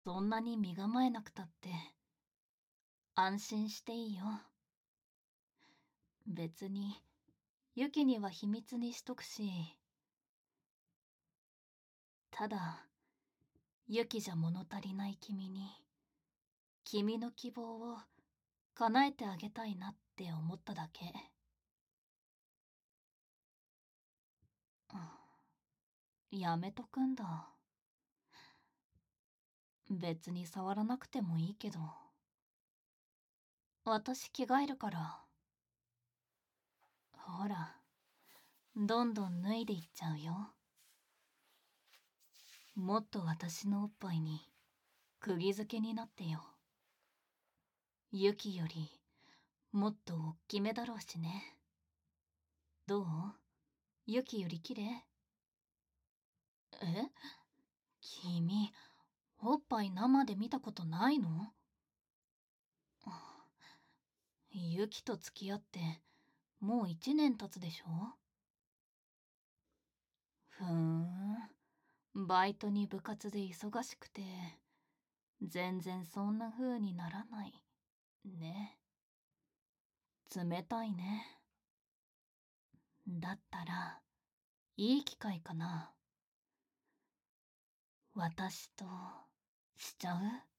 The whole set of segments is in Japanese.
そんなに身構えなくたって安心していいよ。別にユキには秘密にしとくし、ただユキじゃ物足りない君に君の希望を叶えてあげたいなって思っただけ。やめとくんだ。別に触らなくてもいいけど。私着替えるから。ほら、どんどん脱いでいっちゃうよ。もっと私のおっぱいに釘付けになってよ。ユキよりもっとおっきめだろうしね。どう？ユキより綺麗？え？君、おっぱい生で見たことないの？ユキと付き合ってもう1年経つでしょ？ふーん、バイトに部活で忙しくて全然そんな風にならないね。冷たいね。だったらいい機会かな。私としちゃう？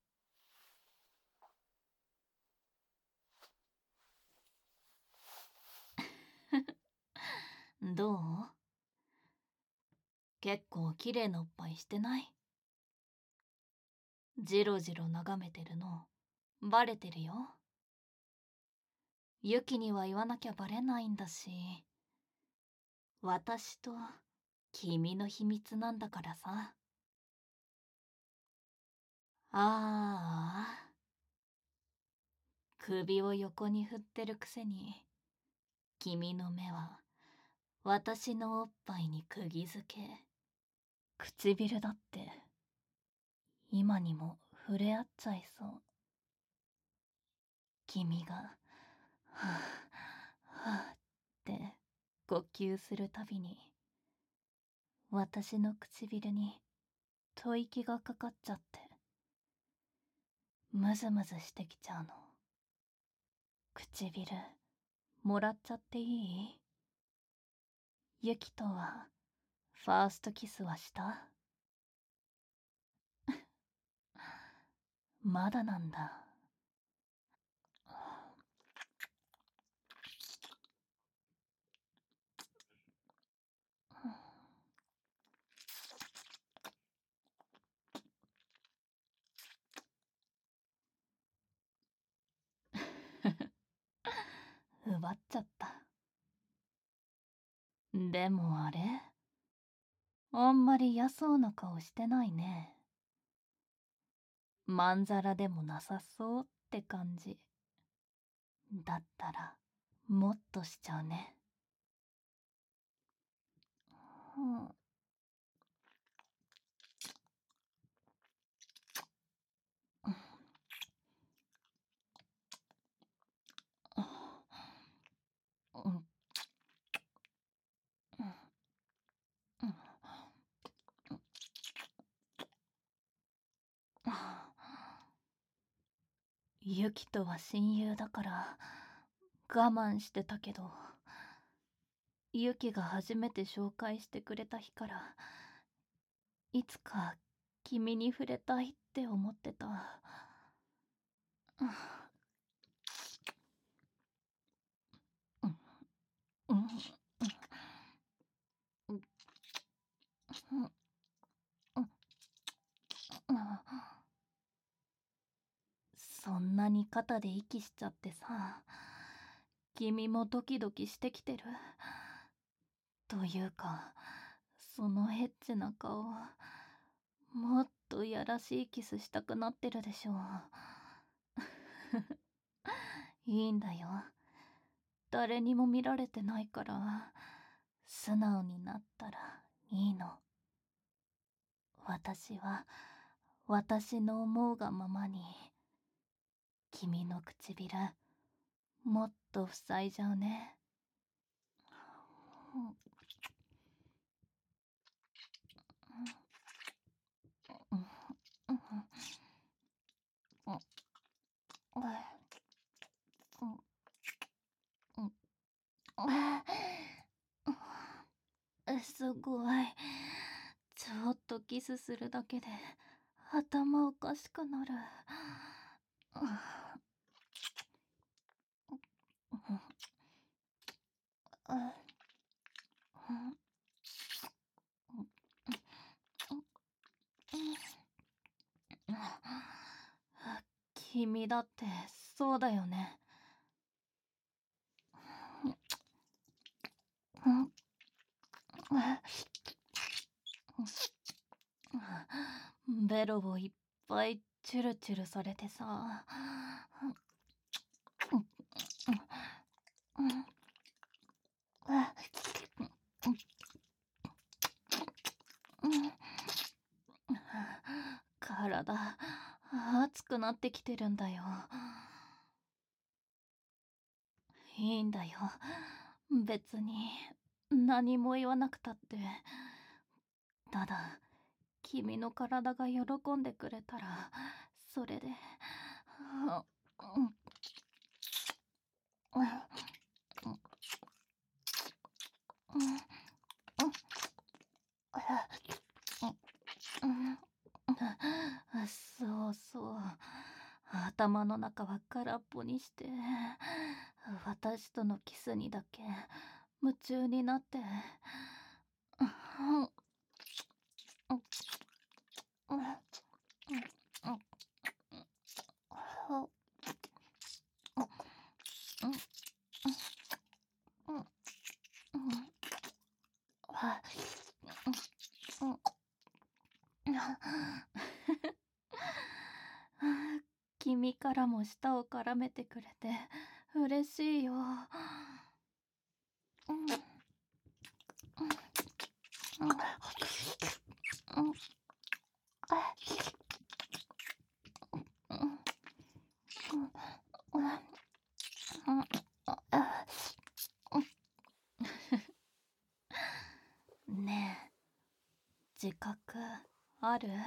どう？結構綺麗なおっぱいしてない？じろじろ眺めてるのバレてるよ。ユキには言わなきゃバレないんだし、私と君の秘密なんだからさ。ああ、首を横に振ってるくせに君の目は私のおっぱいに釘付け。唇だって今にも触れ合っちゃいそう。君がはぁはぁって呼吸するたびに私の唇に吐息がかかっちゃってムズムズしてきちゃうの。唇もらっちゃっていい？ユキとはファーストキスはした？まだなんだ。奪っちゃった。でもあれ、あんまり嫌そうな顔してないね。まんざらでもなさそうって感じ。だったらもっとしちゃうね。うん、うん、うん、ユキとは親友だから我慢してたけど、ユキが初めて紹介してくれた日からいつか君に触れたいって思ってた。うん、うん、うん、うん、そんなに肩で息しちゃってさ、君もドキドキしてきてる？というか、そのエッチな顔、もっとやらしいキスしたくなってるでしょ？いいんだよ。誰にも見られてないから、素直になったらいいの。私は、私の思うがままに、君の唇、もっと塞いじゃうね。うん、うん、うん、 キスするだけで頭おかしくなる。君だってそうだよね。ベロをいっぱいチュルチュルされてさ。体熱くなってきてるんだよ。いいんだよ、別に何も言わなくたって。ただ君の体が喜んでくれたらそれで。そうそう、頭の中は空っぽにして、私とのキスにだけ夢中になって。君からも舌を絡めてくれて嬉しいよ。ねえ、自覚ある？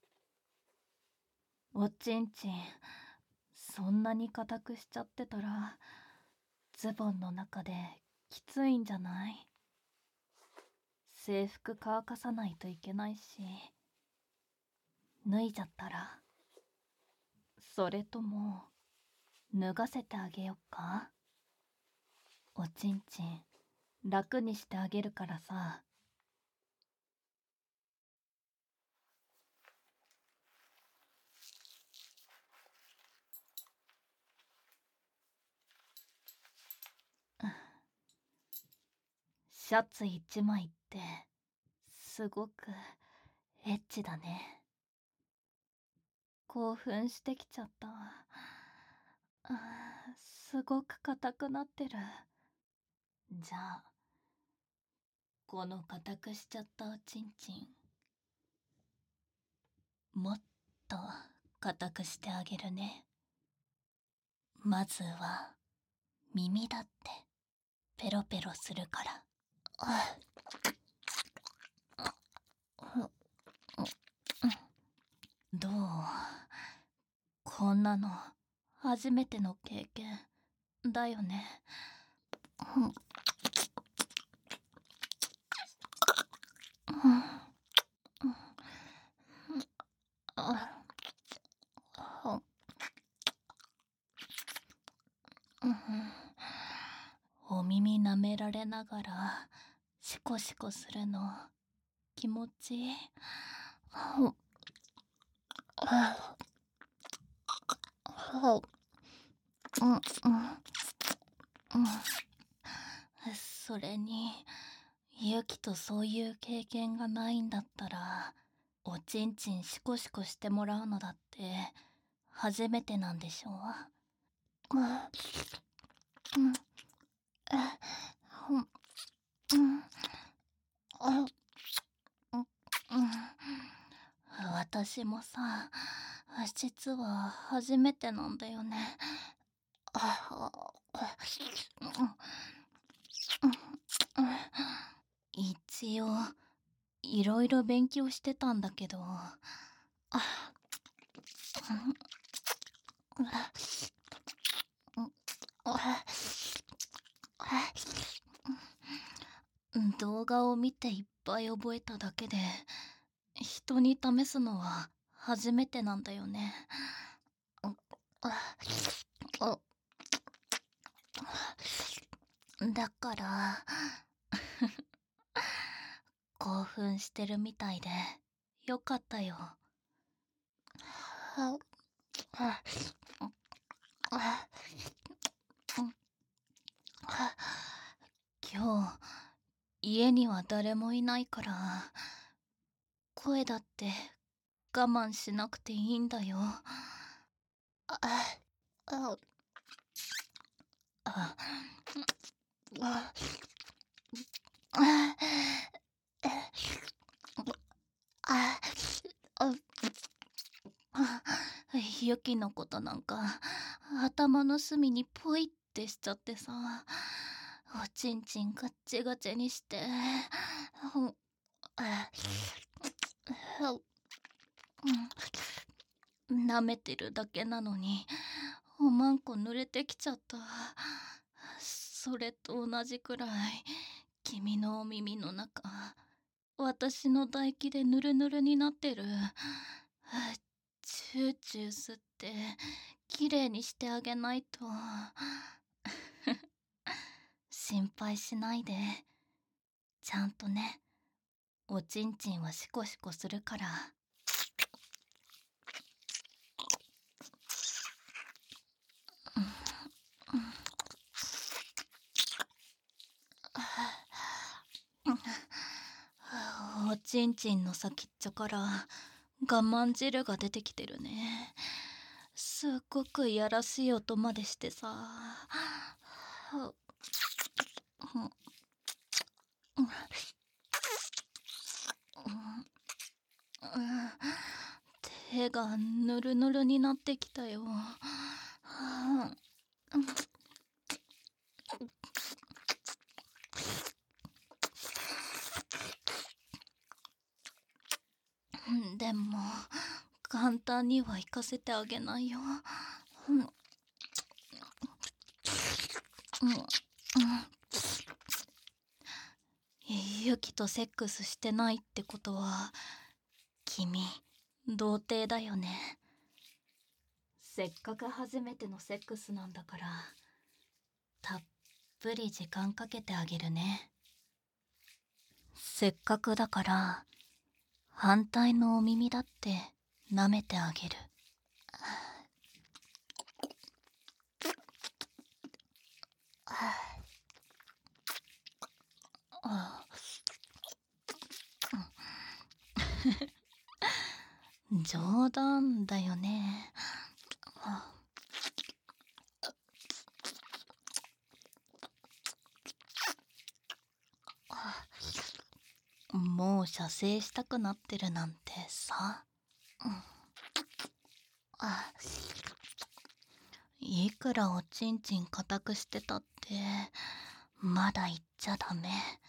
おちんちんそんなに硬くしちゃってたらズボンの中できついんじゃない？制服乾かさないといけないし、脱いじゃったら？それとも脱がせてあげよっか？おちんちん楽にしてあげるからさ。シャツ一枚ってすごくエッチだね。興奮してきちゃった。すごく硬くなってる。じゃあこの硬くしちゃったおちんちんもっと硬くしてあげるね。まずは耳だってペロペロするから。どう？こんなの初めての経験だよね。お耳舐められながらシコシコするの気持ちいい。それにユキとそういう経験がないんだったらおちんちんシコシコしてもらうのだって初めてなんでしょ？私もさ、実は初めてなんだよね。一応いろいろ勉強してたんだけど、動画を見ていっぱい覚えただけで一人に試すのは初めてなんだよね。だから興奮してるみたいでよかったよ。今日家には誰もいないから声だって我慢しなくていいんだよ。ユキのことなんか頭の隅にポイってしちゃってさ、おちんちんガッチガチにして舐めてるだけなのにおまんこ濡れてきちゃった。それと同じくらい君のお耳の中私の唾液でヌルヌルになってる。チューチュー吸ってきれいにしてあげないと。心配しないで、ちゃんとね。おちんちんはシコシコするから。おちんちんの先っちょから我慢汁が出てきてるね。すっごくいやらしい音までしてさ。手がぬるぬるになってきたよ。でも簡単には行かせてあげないよ。ユキとセックスしてないってことは君童貞だよね。せっかく初めてのセックスなんだからたっぷり時間かけてあげるね。せっかくだから反対のお耳だって舐めてあげる。冗談だよね。もう射精したくなってるなんてさ。いくらおちんちん固くしてたってまだ言っちゃダメ。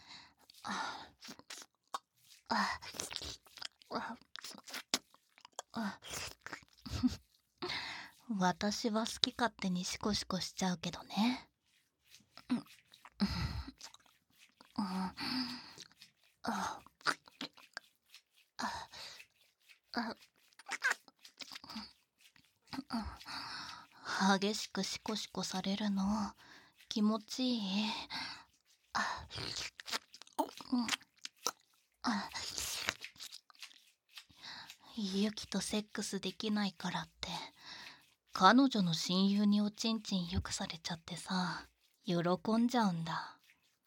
私は好き勝手にシコシコしちゃうけどね。激しくシコシコされるの気持ちいい。ユキとセックスできないからって彼女の親友におちんちんよくされちゃってさ、喜んじゃうんだ。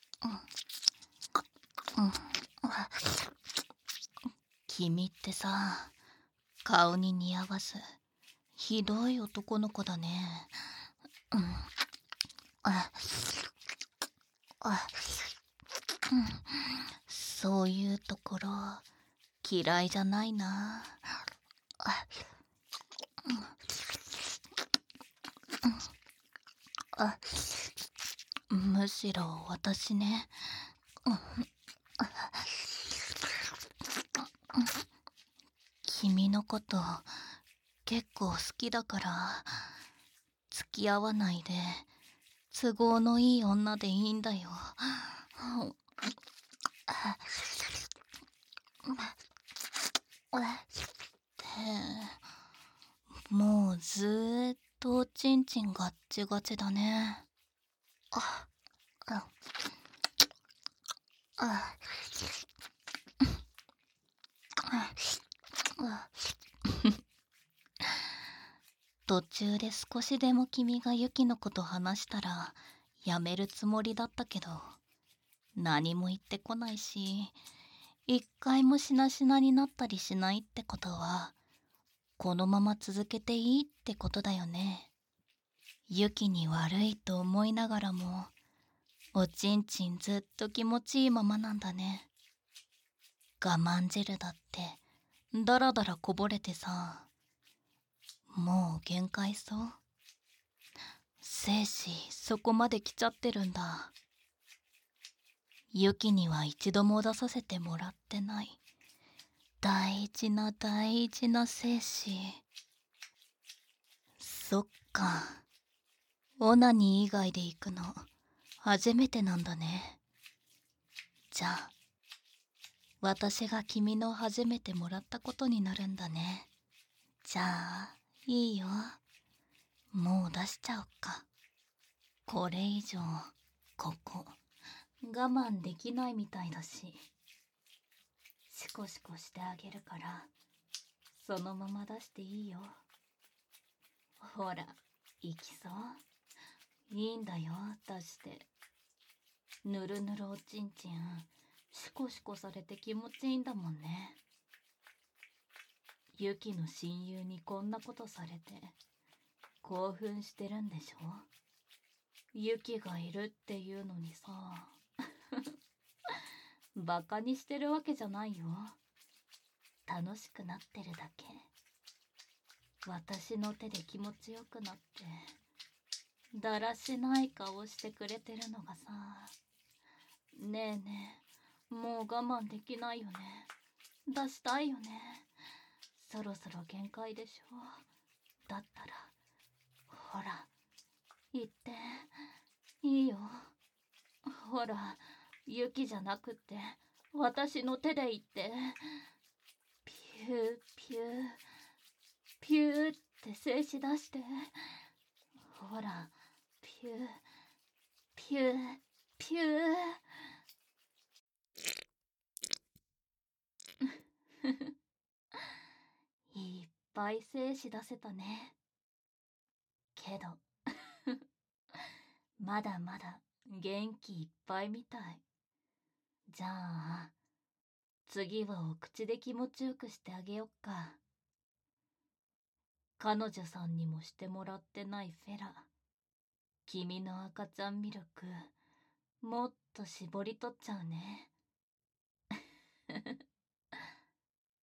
君ってさ、顔に似合わずひどい男の子だね。そういうところ嫌いじゃないな。むしろ私ね、君のこと結構好きだから付き合わないで都合のいい女でいいんだよ。 もうずーっとおちんちんガッチガチだね。あ、あ、あ、あ、途中で少しでも君がユキのこと話したらやめるつもりだったけど、何も言ってこないし、一回もしなしなになったりしないってことは、このまま続けていいってことだよね。ユキに悪いと思いながらも、おちんちんずっと気持ちいいままなんだね。我慢汁だってだらだらこぼれてさ、もう限界そう。精子そこまで来ちゃってるんだ。ユキには一度も出させてもらってない大事な大事な精子。そっか、オナニー以外で行くの初めてなんだね。じゃあ私が君の初めてもらったことになるんだね。じゃあいいよ、もう出しちゃおっか。これ以上ここ我慢できないみたいだし、シコシコしてあげるからそのまま出していいよ。ほら、いきそう？いいんだよ、出して。ぬるぬるおちんちんシコシコされて気持ちいいんだもんね。ユキの親友にこんなことされて興奮してるんでしょ？ユキがいるっていうのにさ。バカにしてるわけじゃないよ。楽しくなってるだけ。私の手で気持ちよくなってだらしない顔してくれてるのがさ。ねえねえ、もう我慢できないよね。出したいよね。そろそろ限界でしょ。だったらほら言って。いいよ、ほら、ユキじゃなくって私の手で言って。ピューピューピューって静止出して。ほら、ピューピューピュー。いっぱい精子出せたね。けどまだまだ元気いっぱいみたい。じゃあ次はお口で気持ちよくしてあげよっか。彼女さんにもしてもらってないフェラ、君の赤ちゃんミルクもっと絞り取っちゃうね。